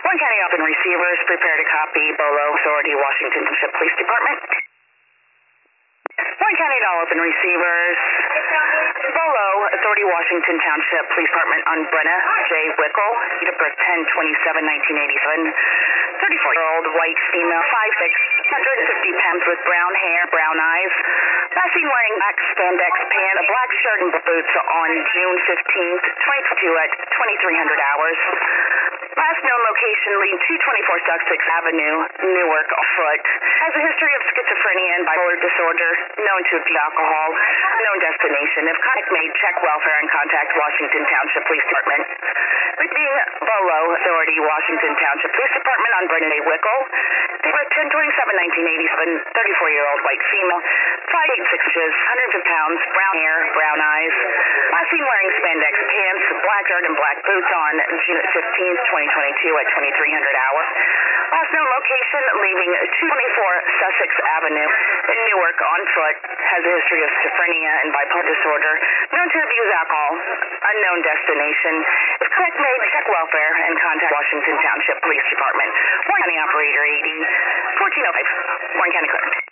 Warren County Open Receivers, prepare to copy. Bolo, Authority, Washington Township Police Department. Warren County all open receivers. Bolo, Authority, Washington Township Police Department on Brenna J. Wickle, date of birth 10/27/1987. 34-year-old white female, 5'6", 150 pounds with brown hair, brown eyes. Last seen wearing black spandex pant, a black shirt and boots on June 15th, 2022 at 2300 hours. Last known location, lead 224 Sussex Avenue, Newark, afoot. Has a history of schizophrenia and bipolar disorder, known to abuse alcohol, known destination. If contact made, check welfare and contact Washington Township Police Department. Being Bolo, Authority, Washington Township Police Department on Brenna A. Wickle. They were 10/27/1987, 34-year-old white female, 5'8", 6 inches, 150 pounds, brown hair, brown eyes. Last seen wearing spandex pants, black shirt and black boots on June 15th, 2022 at 2300 hours. Last known location, leaving 224 Sussex Avenue in Newark on foot. Has a history of schizophrenia and bipolar disorder, known to abuse alcohol, unknown destination. If contact made, check welfare and contact Washington Township Police Department. Warren County Operator AD 1405, Warren County Clerk.